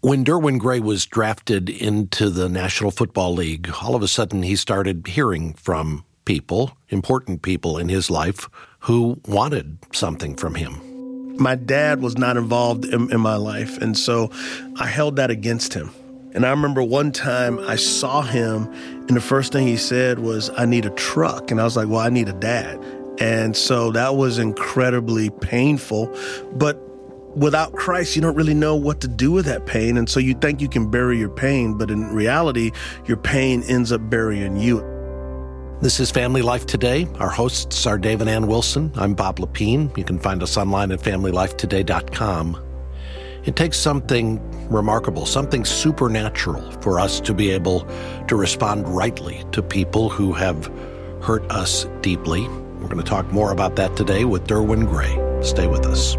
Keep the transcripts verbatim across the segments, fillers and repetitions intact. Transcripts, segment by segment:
When Derwin Gray was drafted into the National Football League, all of a sudden he started hearing from people, important people in his life, who wanted something from him. My dad was not involved in, in my life, and so I held that against him. And I remember one time I saw him, and the first thing he said was, "I need a truck." And I was like, well, I need a dad. And so that was incredibly painful. But without Christ, you don't really know what to do with that pain. And so you think you can bury your pain, but in reality, your pain ends up burying you. This is Family Life Today. Our hosts are Dave and Ann Wilson. I'm Bob Lepine. You can find us online at family life today dot com. It takes something remarkable, something supernatural for us to be able to respond rightly to people who have hurt us deeply. We're going to talk more about that today with Derwin Gray. Stay with us.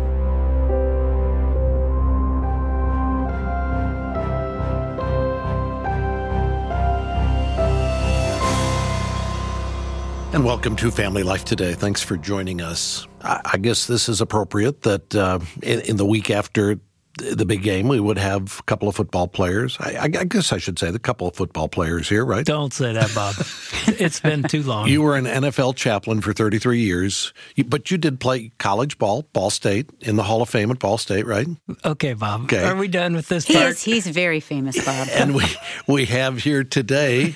And welcome to Family Life Today. Thanks for joining us. I, I guess this is appropriate that uh, in, in the week after the big game, we would have a couple of football players. I, I guess I should say the couple of football players here, right? Don't say that, Bob. It's been too long. You were an N F L chaplain for thirty-three years, you, but you did play college ball, Ball State, in the Hall of Fame at Ball State, right? Okay, Bob. Okay. Are we done with this He part? is. He's very famous, Bob. And we we have here today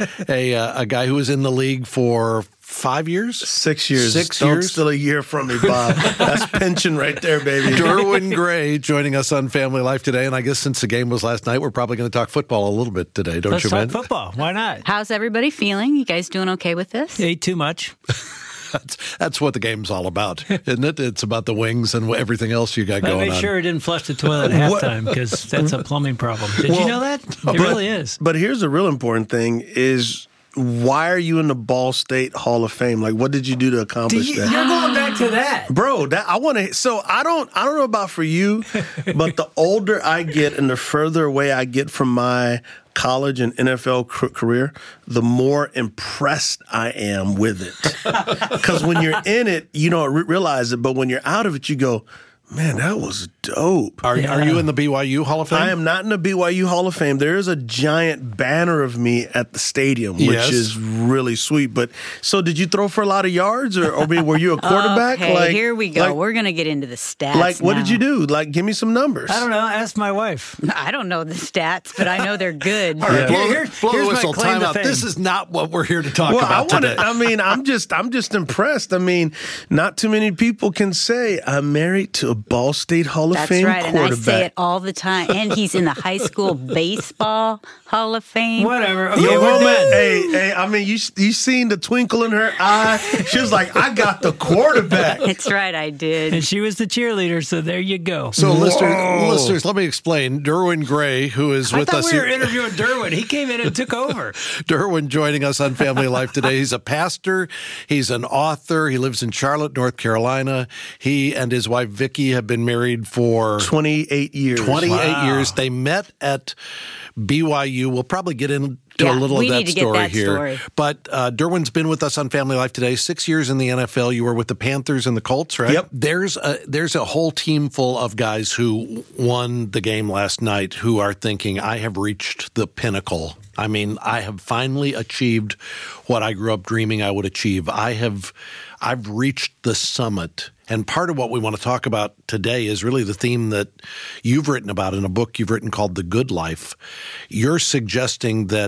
a uh, a guy who was in the league for five years? Six years. Six Don't years? steal a year from me, Bob. That's pension right there, baby. Derwin Gray joining us on Family Life Today. And I guess since the game was last night, we're probably going to talk football a little bit today, don't Let's you, talk man? football. Why not? How's everybody feeling? You guys doing okay with this? Ate too much. That's, that's what the game's all about, isn't it? It's about the wings and everything else you got But going make on. sure it didn't flush the toilet at What? halftime because that's a plumbing problem. Did you Well, know that? It but- really is. But here's the real important thing is, why are you in the Ball State Hall of Fame? Like, what did you do to accomplish You, that? you're going back to that. Bro, that I want to. So I don't. I don't know about for you, but the older I get and the further away I get from my college and N F L c- career, the more impressed I am with it. Because when you're in it, you don't re- realize it, but when you're out of it, you go, man, that was dope. Are, Yeah. are you in the B Y U Hall of Fame? I am not in the B Y U Hall of Fame. There is a giant banner of me at the stadium, which Yes. is really sweet. But so, did you throw for a lot of yards, or, or I mean, were you a quarterback? Okay, like, here we go. Like, We're going to get into the stats. like what did now. you do? Like, give me some numbers. I don't know. Ask my wife. I don't know the stats, but I know they're good. All right, Yeah. blow, Here- blow here's the my whistle. claim Time to out. fame. This is not what we're here to talk Well, I about want today. to. I mean, I'm just, I'm just impressed. I mean, not too many people can say I'm married to a Ball State Hall of That's Fame right, and I quarterback. say it all the time. And he's in the high school baseball Hall of Fame. Whatever. Okay, Your we're woman, done. hey, hey, I mean, you you seen the twinkle in her eye? She was like, "I got the quarterback." That's right, I did. And she was the cheerleader, so there you go. So, listeners, Whoa. listeners, let me explain. Derwin Gray, who is I with thought us we were here. interviewing Derwin. He came in and took over. Derwin joining us on Family Life Today. He's a pastor. He's an author. He lives in Charlotte, North Carolina. He and his wife, Vicky, have been married for twenty-eight years. twenty-eight Wow. years. They met at B Y U. We'll probably get into Yeah, a little we of that need to get story that here. story. But uh, Derwin's been with us on Family Life Today. Six years in the N F L. You were with the Panthers and the Colts, right? Yep. There's a, there's a whole team full of guys who won the game last night who are thinking, I have reached the pinnacle. I mean, I have finally achieved what I grew up dreaming I would achieve. I have, I've reached the summit. And part of what we want to talk about today is really the theme that you've written about in a book you've written called The Good Life. You're suggesting that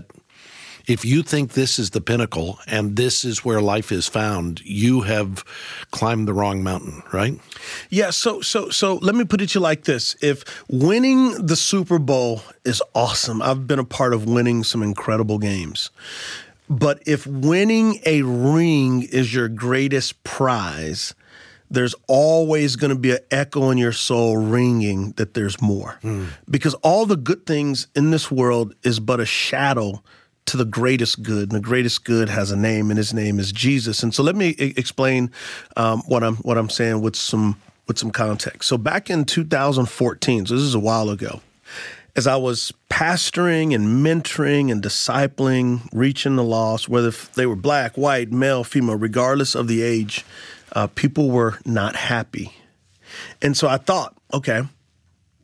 if you think this is the pinnacle and this is where life is found, you have climbed the wrong mountain, right? Yeah, so so so let me put it to you like this. If winning the Super Bowl is awesome, I've been a part of winning some incredible games. But if winning a ring is your greatest prize, there's always going to be an echo in your soul ringing that there's more. Mm. Because all the good things in this world is but a shadow to the greatest good, and the greatest good has a name, and his name is Jesus. And so let me I- explain um, what I'm what I'm saying with some with some context. So back in two thousand fourteen, so this is a while ago, as I was pastoring and mentoring and discipling, reaching the lost, whether they were black, white, male, female, regardless of the age, uh, people were not happy. And so I thought, okay,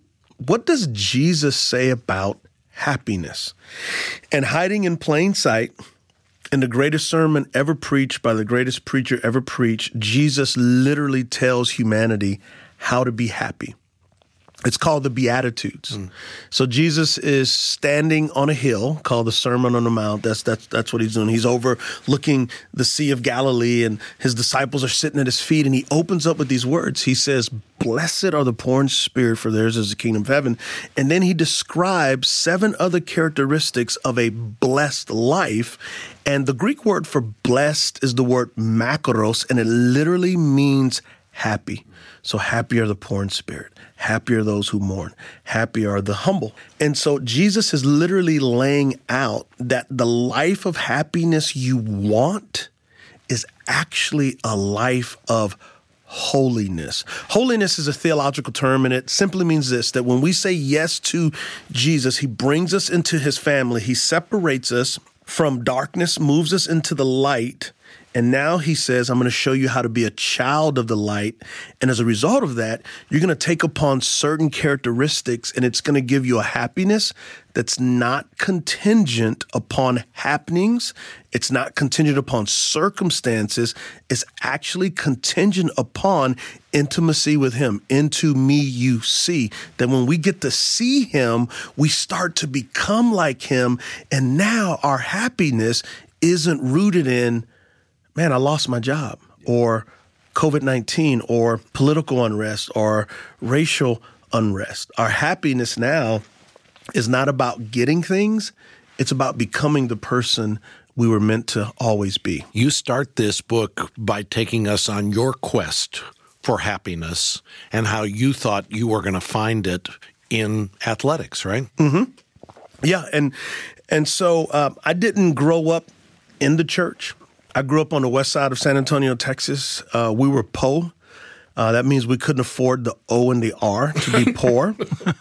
what does Jesus say about happiness? And hiding in plain sight, in the greatest sermon ever preached by the greatest preacher ever preached, Jesus literally tells humanity how to be happy. It's called the Beatitudes. Mm. So Jesus is standing on a hill called the Sermon on the Mount. That's that's that's what he's doing. He's overlooking the Sea of Galilee, and his disciples are sitting at his feet, and he opens up with these words. He says, "Blessed are the poor in spirit, for theirs is the kingdom of heaven." And then he describes seven other characteristics of a blessed life. And the Greek word for blessed is the word makros, and it literally means happy. So happy are the poor in spirit. Happy are those who mourn. Happy are the humble. And so Jesus is literally laying out that the life of happiness you want is actually a life of holiness. Holiness is a theological term, and it simply means this, that when we say yes to Jesus, he brings us into his family. He separates us from darkness, moves us into the light. And now he says, I'm going to show you how to be a child of the light. And as a result of that, you're going to take upon certain characteristics, and it's going to give you a happiness that's not contingent upon happenings. It's not contingent upon circumstances. It's actually contingent upon intimacy with him. Into me you see. That when we get to see him, we start to become like him. And now our happiness isn't rooted in, man, I lost my job, or COVID nineteen, or political unrest, or racial unrest. Our happiness now is not about getting things. It's about becoming the person we were meant to always be. You start this book by taking us on your quest for happiness and how you thought you were going to find it in athletics, right? Mm-hmm. Yeah, and and so uh, I didn't grow up in the church. I grew up on the west side of San Antonio, Texas. Uh, we were po. Uh, that means we couldn't afford the O and the R to be poor.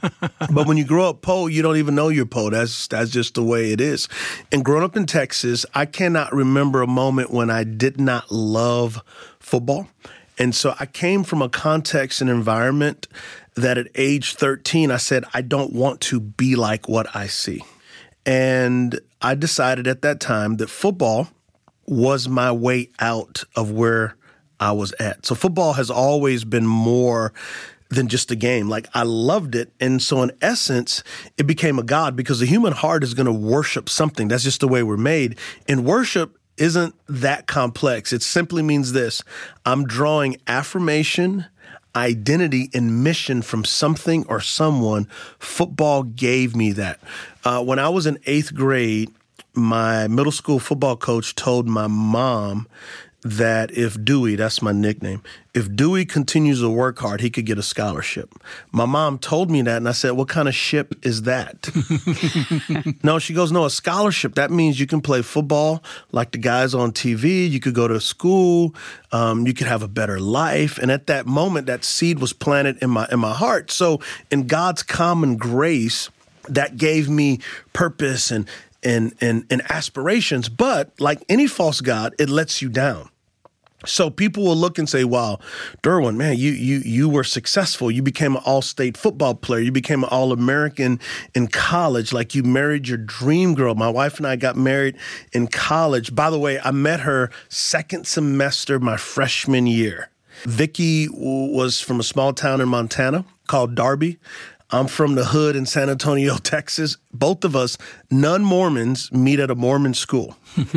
But when you grow up po, you don't even know you're po. That's that's just the way it is. And growing up in Texas, I cannot remember a moment when I did not love football. And so I came from a context and environment that at age thirteen, I said, I don't want to be like what I see. And I decided at that time that football was my way out of where I was at. So football has always been more than just a game. Like, I loved it. And so in essence, it became a God, because the human heart is going to worship something. That's just the way we're made. And worship isn't that complex. It simply means this: I'm drawing affirmation, identity, and mission from something or someone. Football gave me that. Uh, when I was in eighth grade, my middle school football coach told my mom that if Dewey, that's my nickname, if Dewey continues to work hard, he could get a scholarship. My mom told me that, and I said, what kind of ship is that? No, she goes, no, a scholarship. That means you can play football like the guys on T V. You could go to school. Um, you could have a better life. And at that moment, that seed was planted in my in my heart. So in God's common grace, that gave me purpose and And, and and aspirations, but like any false god, it lets you down. So people will look and say, wow, Derwin, man, you you you were successful. You became an all-state football player. You became an All-American in college. Like, you married your dream girl. My wife and I got married in college. By the way, I met her second semester my freshman year. Vicky was from a small town in Montana called Darby. I'm from the hood in San Antonio, Texas. Both of us, non-Mormons, meet at a Mormon school.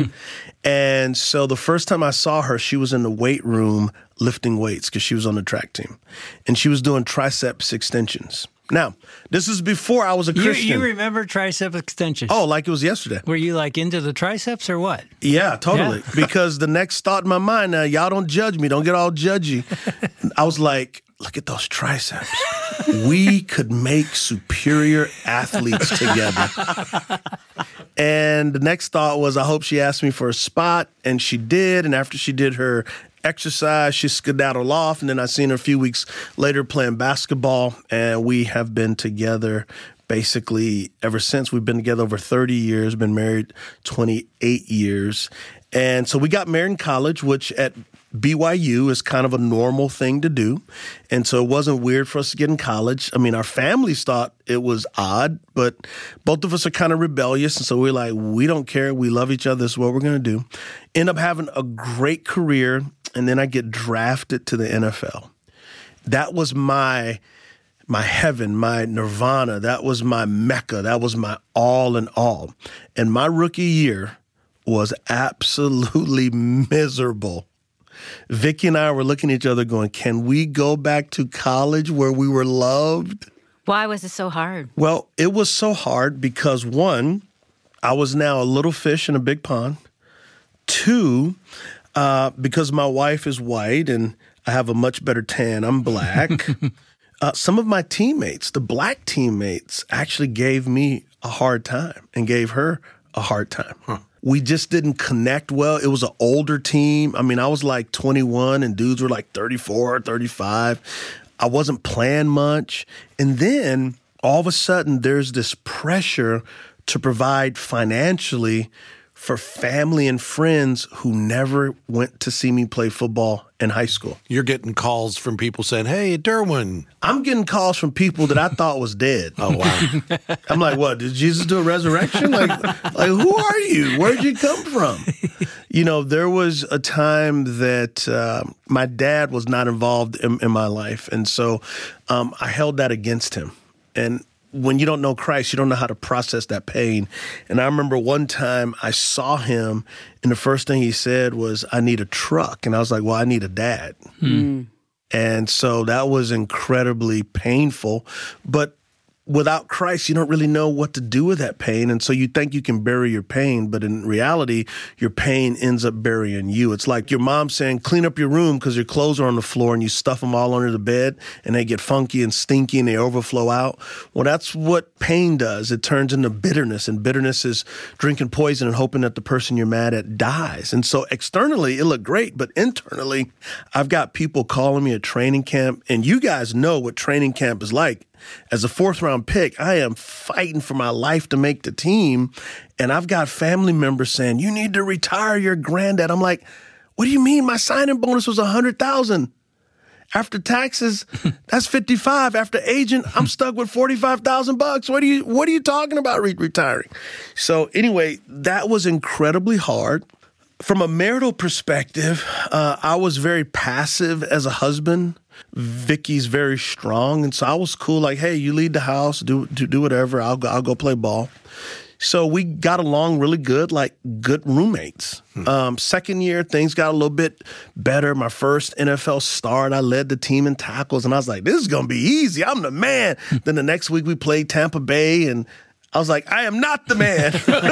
And so the first time I saw her, she was in the weight room lifting weights because she was on the track team. And she was doing triceps extensions. Now, this is before I was a Christian. You, you remember tricep extensions? Oh, like it was yesterday. Were you like into the triceps or what? Yeah, totally. Yeah. Because the next thought in my mind, now, y'all don't judge me. Don't get all judgy. I was like, look at those triceps. We could make superior athletes together. And the next thought was, I hope she asked me for a spot. And she did. And after she did her exercise, she skedaddled off. And then I seen her a few weeks later playing basketball. And we have been together basically ever since. We've been together over thirty years, been married twenty-eight years. And so we got married in college, which at B Y U is kind of a normal thing to do. And so it wasn't weird for us to get in college. I mean, our families thought it was odd, but both of us are kind of rebellious. And so we're like, we don't care. We love each other. This is what we're going to do. End up having a great career. And then I get drafted to the N F L. That was my my heaven, my nirvana. That was my mecca. That was my all in all. And my rookie year was absolutely miserable. Vicky and I were looking at each other going, can we go back to college where we were loved? Why was it so hard? Well, it was so hard because, one, I was now a little fish in a big pond. Two, uh, because my wife is white and I have a much better tan, I'm black. uh, some of my teammates, the black teammates, actually gave me a hard time and gave her a hard time. Huh. We just didn't connect well. It was an older team. I mean, I was like twenty-one and dudes were like thirty-four, thirty-five. I wasn't playing much. And then all of a sudden there's this pressure to provide financially for family and friends who never went to see me play football in high school. You're getting calls from people saying, hey, Derwin. I'm getting calls from people that I thought was dead. Oh, wow. I'm like, what, did Jesus do a resurrection? Like, like, who are you? Where'd you come from? You know, there was a time that uh, my dad was not involved in, in my life. And so um, I held that against him. And when you don't know Christ, you don't know how to process that pain. And I remember one time I saw him, and the first thing he said was, I need a truck. And I was like, well, I need a dad. Hmm. And so that was incredibly painful. But without Christ, you don't really know what to do with that pain. And so you think you can bury your pain, but in reality, your pain ends up burying you. It's like your mom saying, clean up your room because your clothes are on the floor and you stuff them all under the bed and they get funky and stinky and they overflow out. Well, that's what pain does. It turns into bitterness, and bitterness is drinking poison and hoping that the person you're mad at dies. And so externally, it looked great, but internally, I've got people calling me at training camp, and you guys know what training camp is like. As a fourth round pick, I am fighting for my life to make the team. And I've got family members saying, you need to retire your granddad. I'm like, what do you mean? My signing bonus was one hundred thousand dollars. After taxes, that's fifty-five. After agent, I'm stuck with forty-five thousand bucks. What are you, what are you talking about re- retiring? So anyway, that was incredibly hard. From a marital perspective, uh, I was very passive as a husband. Vicky's very strong, and so I was cool. Like, hey, you lead the house, do do, do whatever. I'll go, I'll go play ball. So we got along really good, like good roommates. Hmm. Um, second year, things got a little bit better. My first N F L start, I led the team in tackles, and I was like, this is gonna be easy. I'm the man. Then the next week we played Tampa Bay, and I was like, I am not the man.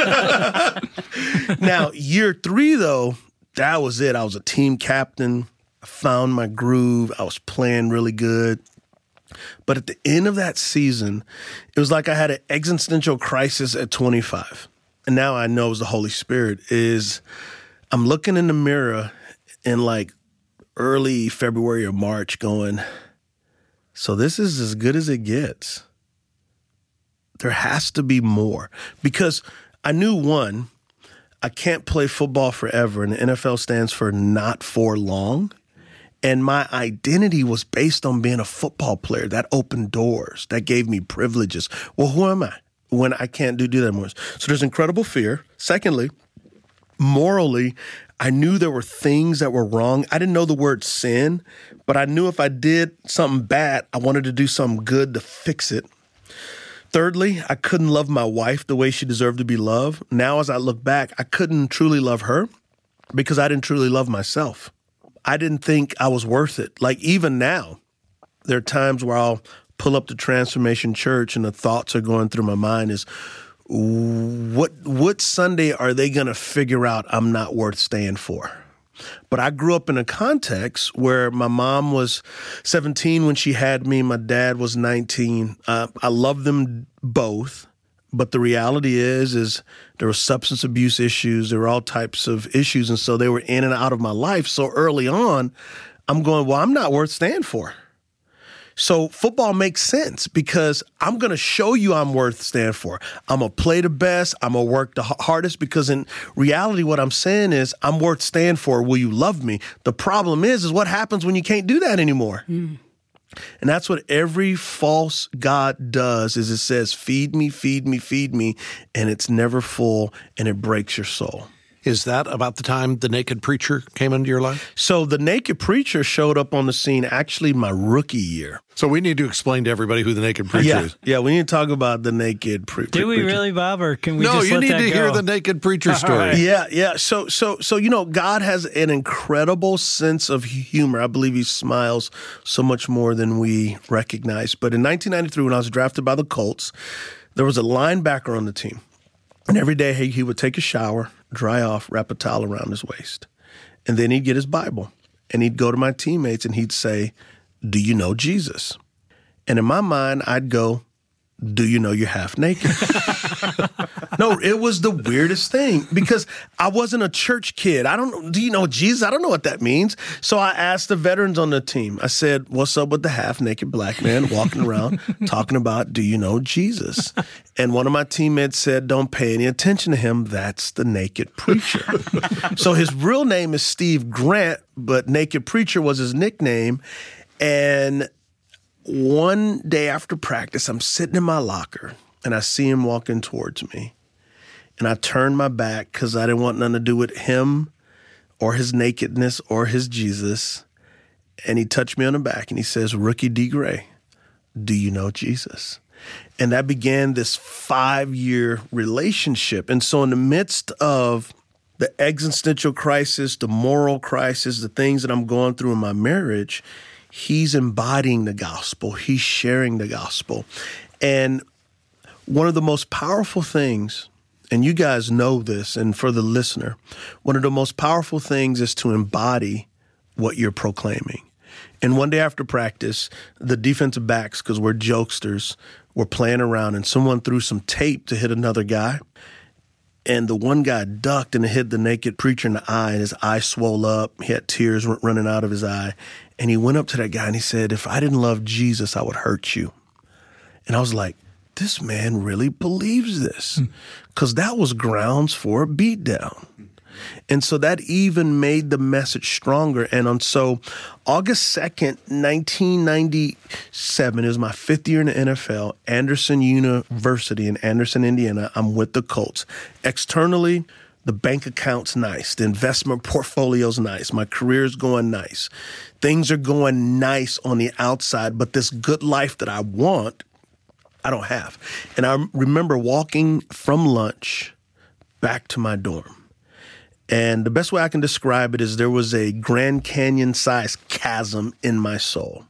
Now, year three, though, that was it. I was a team captain. I found my groove. I was playing really good. But at the end of that season, it was like I had an existential crisis at twenty-five. And now I know it was the Holy Spirit. Is I'm looking in the mirror in like early February or March going, so this is as good as it gets. There has to be more. Because I knew, one, I can't play football forever, and the N F L stands for not for long. And my identity was based on being a football player. That opened doors. That gave me privileges. Well, who am I when I can't do, do that more? So there's incredible fear. Secondly, morally, I knew there were things that were wrong. I didn't know the word sin, but I knew if I did something bad, I wanted to do something good to fix it. Thirdly, I couldn't love my wife the way she deserved to be loved. Now, as I look back, I couldn't truly love her because I didn't truly love myself. I didn't think I was worth it. Like, even now, there are times where I'll pull up to Transformation Church and the thoughts are going through my mind is, what what Sunday are they going to figure out I'm not worth staying for? But I grew up in a context where my mom was seventeen when she had me. My dad was nineteen. Uh, I love them both. But the reality is, is there were substance abuse issues. There were all types of issues. And so they were in and out of my life. So early on, I'm going, well, I'm not worth staying for. So football makes sense because I'm going to show you I'm worth stand for. I'm going to play the best. I'm going to work the hardest because in reality, what I'm saying is I'm worth stand for. Will you love me? The problem is, is what happens when you can't do that anymore? Mm. And that's what every false god does is it says, feed me, feed me, feed me, and it's never full and it breaks your soul. Is that about the time the Naked Preacher came into your life? So the Naked Preacher showed up on the scene actually my rookie year. So we need to explain to everybody who the Naked Preacher yeah. is. Yeah, we need to talk about the Naked Pre- Do we Preacher. really, Bob, or can we no, just you let need that to go? hear the Naked Preacher story. Right. Yeah, yeah. So, so, so you know, God has an incredible sense of humor. I believe He smiles so much more than we recognize. But in nineteen ninety-three, when I was drafted by the Colts, there was a linebacker on the team. And every day he, he would take a shower, dry off, wrap a towel around his waist. And then he'd get his Bible. And he'd go to my teammates and he'd say, do you know Jesus? And in my mind, I'd go, do you know you're half naked? No, it was the weirdest thing because I wasn't a church kid. I don't know. Do you know Jesus? I don't know what that means. So I asked the veterans on the team. I said, what's up with the half naked black man walking around talking about, do you know Jesus? And one of my teammates said, don't pay any attention to him. That's the Naked Preacher. So his real name is Steve Grant, but Naked Preacher was his nickname. And one day after practice, I'm sitting in my locker and I see him walking towards me. And I turned my back because I didn't want nothing to do with him or his nakedness or his Jesus. And he touched me on the back and he says, Rookie D. Gray, do you know Jesus? And that began this five-year relationship. And so in the midst of the existential crisis, the moral crisis, the things that I'm going through in my marriage, he's embodying the gospel. He's sharing the gospel. And one of the most powerful things, and you guys know this, and for the listener, one of the most powerful things is to embody what you're proclaiming. And one day after practice, the defensive backs, because we're jokesters, were playing around, and someone threw some tape to hit another guy. And the one guy ducked and it hit the Naked Preacher in the eye, and his eye swole up. He had tears running out of his eye. And he went up to that guy and he said, if I didn't love Jesus, I would hurt you. And I was like, this man really believes this, because that was grounds for a beatdown. And so that even made the message stronger. And on so August second, nineteen ninety-seven, it was my fifth year in the N F L, Anderson University in Anderson, Indiana. I'm with the Colts. Externally, the bank account's nice. The investment portfolio's nice. My career's going nice. Things are going nice on the outside, but this good life that I want, I don't have. And I remember walking from lunch back to my dorm. And the best way I can describe it is there was a Grand Canyon-sized chasm in my soul.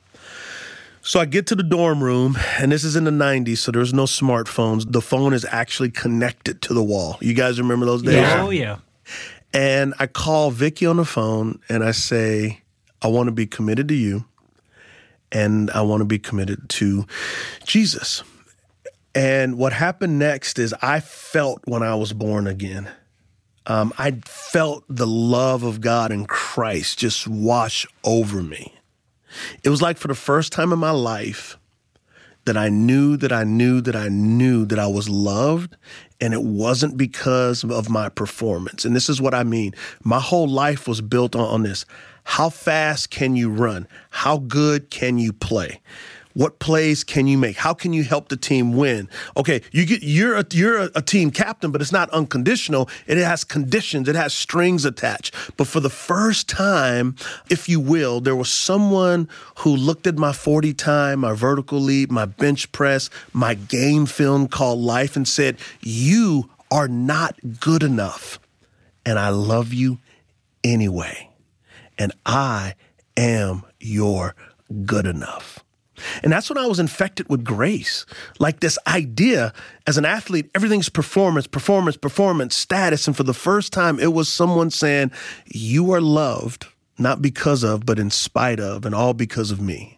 So I get to the dorm room, and this is in the nineties, so there's no smartphones. The phone is actually connected to the wall. You guys remember those days? Yeah. Oh, yeah. And I call Vicky on the phone, and I say, I want to be committed to you, and I want to be committed to Jesus. And what happened next is I felt when I was born again. Um, I felt the love of God in Christ just wash over me. It was like for the first time in my life that I knew that I knew that I knew that I was loved, and it wasn't because of my performance. And this is what I mean. My whole life was built on, on this. How fast can you run? How good can you play? What plays can you make? How can you help the team win? Okay, you get you're a, you're a, a team captain, but it's not unconditional. It has conditions. It has strings attached. But for the first time, if you will, there was someone who looked at my forty time, my vertical leap, my bench press, my game film called life, and said, "You are not good enough, and I love you anyway, and I am your good enough." And that's when I was infected with grace. Like this idea, as an athlete, everything's performance, performance, performance, status. And for the first time, it was someone saying, you are loved, not because of, but in spite of, and all because of me.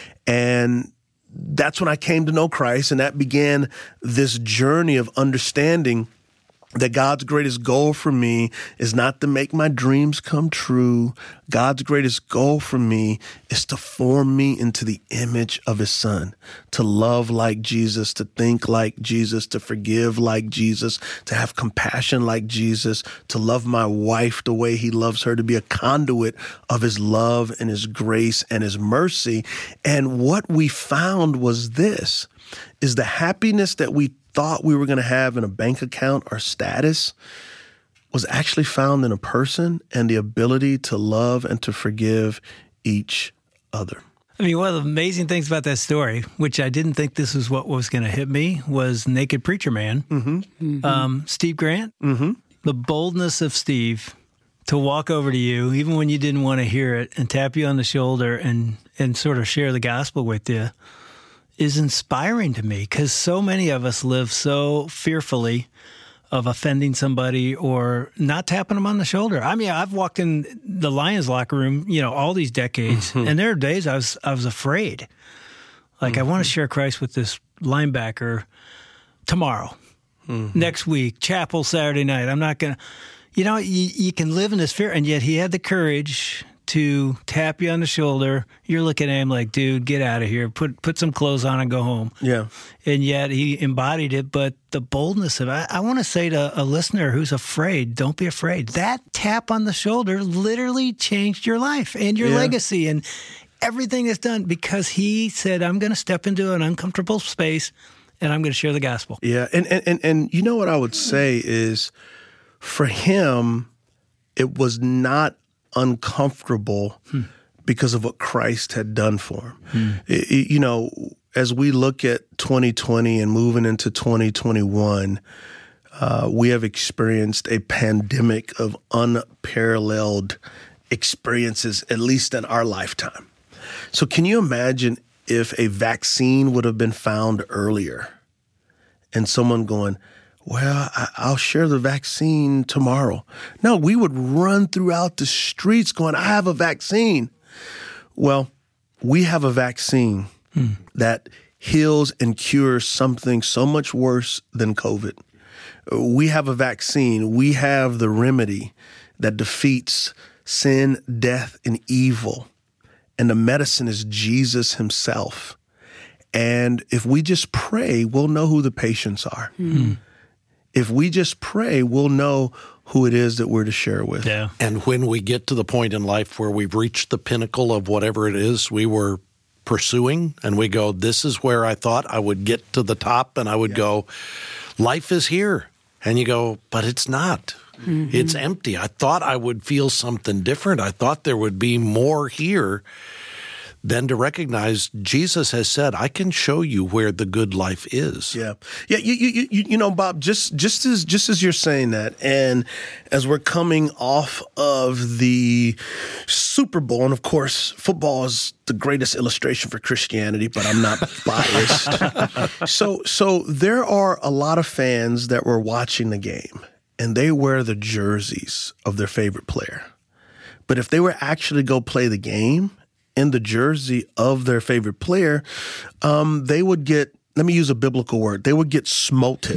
And that's when I came to know Christ, and that began this journey of understanding that God's greatest goal for me is not to make my dreams come true. God's greatest goal for me is to form me into the image of his son, to love like Jesus, to think like Jesus, to forgive like Jesus, to have compassion like Jesus, to love my wife the way he loves her, to be a conduit of his love and his grace and his mercy. And what we found was this, is the happiness that we thought we were going to have in a bank account or status was actually found in a person and the ability to love and to forgive each other. I mean, one of the amazing things about that story, which I didn't think this was what was going to hit me, was Naked Preacher Man, mm-hmm. Mm-hmm. Um, Steve Grant. Mm-hmm. The boldness of Steve to walk over to you, even when you didn't want to hear it, and tap you on the shoulder and, and sort of share the gospel with you, is inspiring to me, because so many of us live so fearfully of offending somebody or not tapping them on the shoulder. I mean, I've walked in the Lions locker room, you know, all these decades, mm-hmm. and there are days I was I was afraid. Like, mm-hmm. I want to share Christ with this linebacker tomorrow, mm-hmm. next week, chapel Saturday night. I'm not going to, you know, you, you can live in this fear, and yet he had the courage to tap you on the shoulder. You're looking at him like, dude, get out of here. Put put some clothes on and go home. Yeah. And yet he embodied it. But the boldness of it, I, I want to say to a listener who's afraid, don't be afraid. That tap on the shoulder literally changed your life and your yeah. legacy and everything that's done, because he said, I'm going to step into an uncomfortable space and I'm going to share the gospel. Yeah. And, and, and, and you know what I would say is, for him, it was not uncomfortable hmm. because of what Christ had done for him. Hmm. It, it, you know, as we look at twenty twenty and moving into twenty twenty-one, uh, we have experienced a pandemic of unparalleled experiences, at least in our lifetime. So can you imagine if a vaccine would have been found earlier and someone going, well, I'll share the vaccine tomorrow. No, we would run throughout the streets going, I have a vaccine. Well, we have a vaccine hmm. that heals and cures something so much worse than COVID. We have a vaccine. We have the remedy that defeats sin, death, and evil. And the medicine is Jesus himself. And if we just pray, we'll know who the patients are. Hmm. If we just pray, we'll know who it is that we're to share with. Yeah. And when we get to the point in life where we've reached the pinnacle of whatever it is we were pursuing, and we go, this is where I thought I would get to the top, and I would yeah. go, life is here. And you go, but it's not. Mm-hmm. It's empty. I thought I would feel something different. I thought there would be more here. Than to recognize Jesus has said, I can show you where the good life is. Yeah. Yeah, you you you, you know, Bob, just just as just as you're saying that, and as we're coming off of the Super Bowl, and of course, football is the greatest illustration for Christianity, but I'm not biased. so so there are a lot of fans that were watching the game, and they wear the jerseys of their favorite player. But if they were actually go play the game in the jersey of their favorite player, um, they would get, let me use a biblical word, they would get smoted,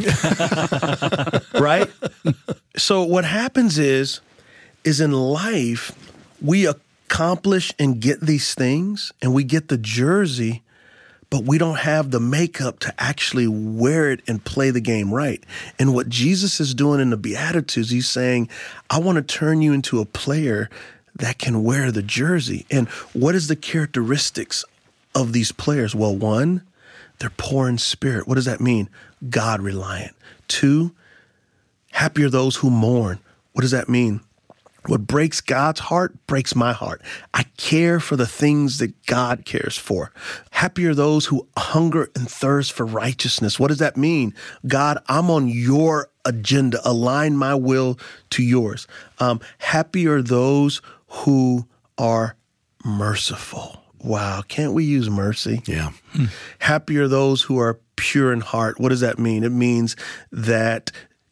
right? So what happens is, is in life, we accomplish and get these things, and we get the jersey, but we don't have the makeup to actually wear it and play the game right. And what Jesus is doing in the Beatitudes, he's saying, I want to turn you into a player that can wear the jersey. And what is the characteristics of these players? Well, one, they're poor in spirit. What does that mean? God reliant. Two, happy are those who mourn. What does that mean? What breaks God's heart breaks my heart. I care for the things that God cares for. Happy are those who hunger and thirst for righteousness. What does that mean? God, I'm on your agenda. Align my will to yours. Um, happy are those who are merciful. Wow, can't we use mercy? Yeah. Hmm. Happy are those who are pure in heart. What does that mean? It means that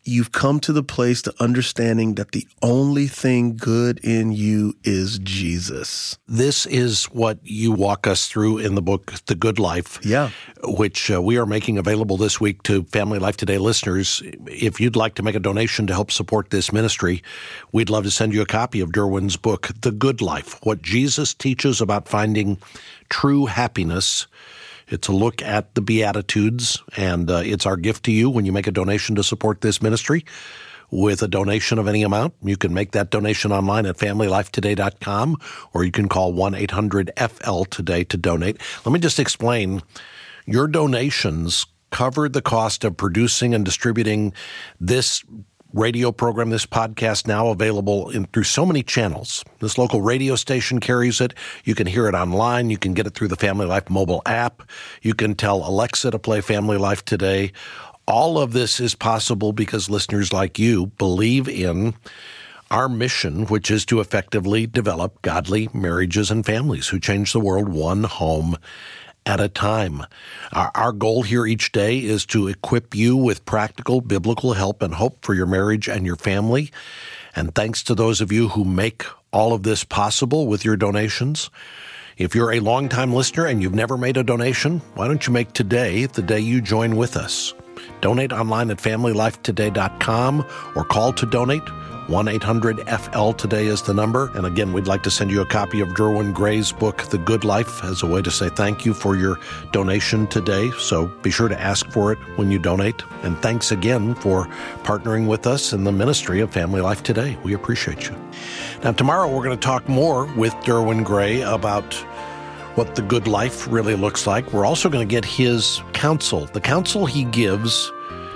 you've come to the place to understanding that the only thing good in you is Jesus. This is what you walk us through in the book, The Good Life, Yeah. which uh, we are making available this week to Family Life Today listeners. If you'd like to make a donation to help support this ministry, we'd love to send you a copy of Derwin's book, The Good Life, What Jesus Teaches About Finding True Happiness. It's a look at the Beatitudes, and uh, it's our gift to you when you make a donation to support this ministry. With a donation of any amount, you can make that donation online at family life today dot com, or you can call one eight hundred F L today to donate. Let me just explain. Your donations cover the cost of producing and distributing this radio program, this podcast, now available in, through so many channels. This local radio station carries it. You can hear it online. You can get it through the Family Life mobile app. You can tell Alexa to play Family Life Today. All of this is possible because listeners like you believe in our mission, which is to effectively develop godly marriages and families who change the world one home at a time. Our, our goal here each day is to equip you with practical biblical help and hope for your marriage and your family. And thanks to those of you who make all of this possible with your donations. If you're a longtime listener and you've never made a donation, why don't you make today the day you join with us? Donate online at family life today dot com or call to donate. one eight hundred F L today is the number. And again, we'd like to send you a copy of Derwin Gray's book, The Good Life, as a way to say thank you for your donation today. So be sure to ask for it when you donate. And thanks again for partnering with us in the ministry of Family Life Today. We appreciate you. Now, tomorrow we're going to talk more with Derwin Gray about what the good life really looks like. We're also going to get his counsel, the counsel he gives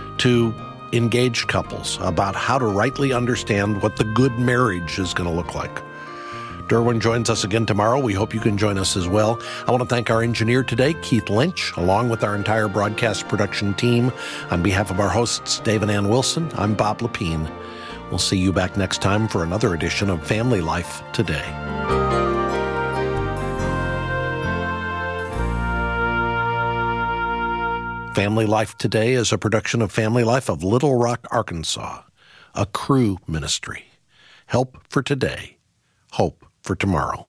to engaged couples about how to rightly understand what the good marriage is going to look like. Derwin joins us again tomorrow. We hope you can join us as well. I want to thank our engineer today, Keith Lynch, along with our entire broadcast production team. On behalf of our hosts, Dave and Ann Wilson, I'm Bob Lepine. We'll see you back next time for another edition of Family Life Today. Family Life Today is a production of Family Life of Little Rock, Arkansas, a Cru ministry. Help for today, hope for tomorrow.